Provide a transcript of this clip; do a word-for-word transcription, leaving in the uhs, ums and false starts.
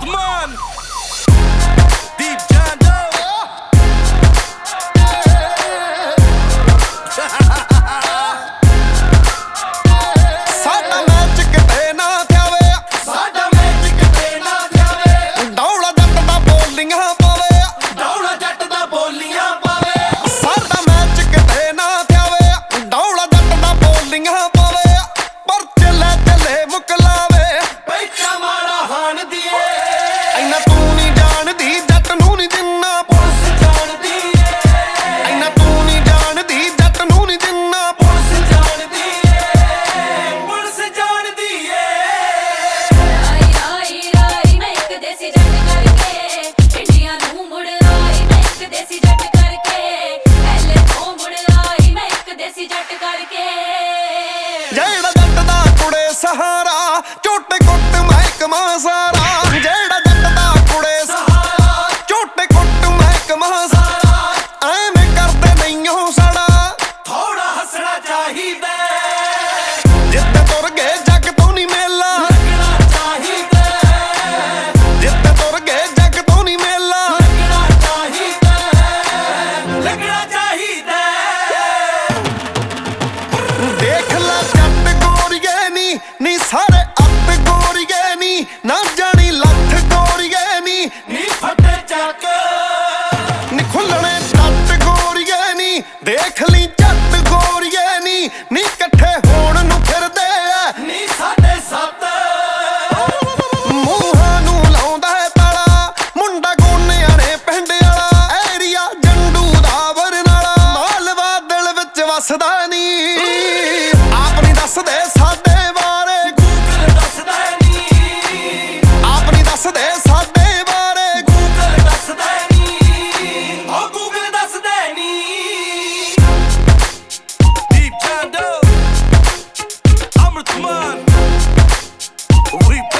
Amrutman, Deep Jando. ਸਾਡਾ match ਕਿਤੇ ਨਾ ਥਿਆਵੇ, ਸਾਡਾ ਮੈਚ ਕਿਤੇ ਨਾ ਥਿਆਵੇ। ਡੌਲਾ ਜੱਟ ਦਾ ਬੋਲੀਆਂ ਪਾਵੇ, ਡੌਲਾ ਜੱਟ ਦਾ ਬੋਲੀਆਂ ਪਾਵੇ। ਸਾਡਾ ਮੈਚ ਕਿਤੇ ਨਾ ਥਿਆਵੇ, ਡੌਲਾ ਜੱਟ ਦਾ ਬੋਲੀਆਂ ਪਾਵੇ। ਪਰ ਚੱਲੇ ਚੱਲੇ ਮੁਕਲਾਵੇ, ਪੈਚਾ ਮਾਰਾ ਹਾਣ ਦੀਏ। ਇੰਨਾ ਤੂੰ ਨਹੀਂ ਜਾਣਦੀ ਜੱਟ ਨੂੰ ਨਹੀਂ ਜਿੰਨਾ ਪੁਲਿਸ ਜਾਣਦੀ ਏ, ਇੰਨਾ ਤੂੰ ਨਹੀਂ ਜਾਣਦੀ ਜੱਟ ਨੂੰ ਨਹੀਂ ਜਿੰਨਾ ਪੁਲਿਸ ਜਾਣਦੀ ਏ, ਪੁਲਿਸ ਜਾਣਦੀ ਏ। ਆਈ ਆਈ ਰਾਈ ਮੈਂ ਇੱਕ ਦੇਸੀ ਜੱਟ ਕਰਕੇ ਇੰਡੀਆ ਨੂੰ ਮੁੜ ਆਈ ਮੈਂ ਇੱਕ ਦੇਸੀ ਜੱਟ ਕਰਕੇ ਐਲੇ ਤੋਂ ਮੁੜ ਆਈ ਮੈਂ ਇੱਕ ਦੇਸੀ ਜੱਟ ਕਰਕੇ ਜਿਹੜਾ ਜੱਟ ਦਾ ਕੁੜੇ ਸਹਾਰਾ ਝੋਟੇ ਕੁੱਟ ਮਹਿਕਮਾ ਸਾਰਾ। ਜਿਹੜਾ ਜੱਟ ਦਾ ਕੁੜੇ ਸਹਾਰਾ ਝੋਟੇ ਕੁੱਟ ਮਹਿਕਮਾ ਸਾਰਾ। ਐਵੇਂ ਕਰਦੇ ਨਹੀਂ ਹੋ ਸਾੜਾ, ਥੋੜਾ ਹੱਸਣਾ ਚਾਹੀਦਾ, ਜਿੱਤੇ ਤੁਰ ਗਏ ਜੱਗ ਤੋਂ ਨਹੀਂ ਮੇਲਾ, ਲੱਗਣਾ ਚਾਹੀਦਾ, ਜਿੱਤੇ ਤੁਰ ਗਏ ਜੱਗ ਤੋਂ ਨਹੀਂ ਮੇਲਾ। ਲੱਗਣਾ ਚਾਹੀਦਾ, ਲੱਗਣਾ ਚਾਹੀਦਾ। ਦੇਖ ਲੈ ਜੱਟ ਗੋਰੀਏ ਨੀ ਨੀ ਸਾਰੇ ਅੱਤ ਗੋਰੀਏ ਨੀ ਨਾ ਜਾਣੀ ਲੱਥ ਗੋਰੀਏ ਨੀ ਨੀ ਫੱਟੇ ਚੱਕ ਨੀ ਖੁੱਲਣੇ ਟੱਟ ਗੋਰੀਏ ਨੀ ਦੇਖ ਲਈ ਜੱਟ ਗੋਰੀਏ ਨੀ ਨੀ ਇਕੱਠੇ ਹੋਣ ਨੂੰ ਫਿਰਦੇ ਆ ਨੀ ਸਾਡੇ ਸੱਤ ਮੂੰਹਾਂ ਨੂੰ ਲਾਉਂਦਾ ਹੈ ਤਾਲਾ ਮੁੰਡਾ ਗੋਨਿਆਂ ਨੇ ਪਿੰਡ ਵਾਲਾ ਏਰੀਆ ਜੰਡੂ ਦਾ ਬਰਨਾਲਾ ਮਾਲਵਾ ਦਿਲ ਵਿੱਚ ਵਸਦਾ ਨੀ ਆਪ ਨਹੀਂ ਦੱਸਦੇ ਸਾਡੇ ਬਾਰੇ ਗੂਗਲ ਦੱਸਦਾ ਨੀ, ਆਪ ਨਹੀਂ ਦੱਸਦੇ ਸਾਡੇ ਬਾਰੇ ਗੂਗਲ ਦੱਸਦਾ ਨੀ, ਓ ਗੂਗਲ ਦੱਸਦਾ ਨੀ। Deep Jando, Amrutman, we